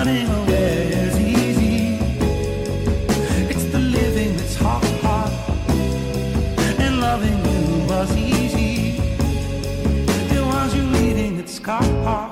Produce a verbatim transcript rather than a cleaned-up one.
running away is easy. It's the living that's hard, and loving you was easy. It was you leaving that's hard.